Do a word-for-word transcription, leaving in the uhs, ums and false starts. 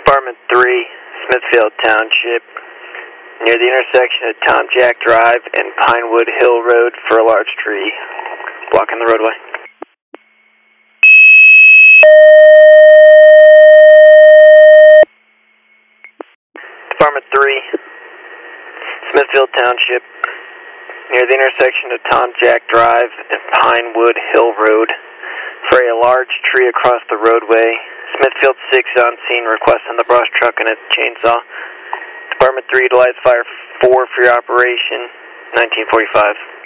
Department three, Smithfield Township, near the intersection of Tom Jack Drive and Pinewood Hill Road for a large tree blocking the roadway. Department three, Smithfield Township, near the intersection of Tom Jack Drive and Pinewood Hill Road for a large tree across the roadway. Smithfield six on scene requesting the brush truck and a chainsaw. Department three, utilized Fire four for your operation, nineteen forty-five.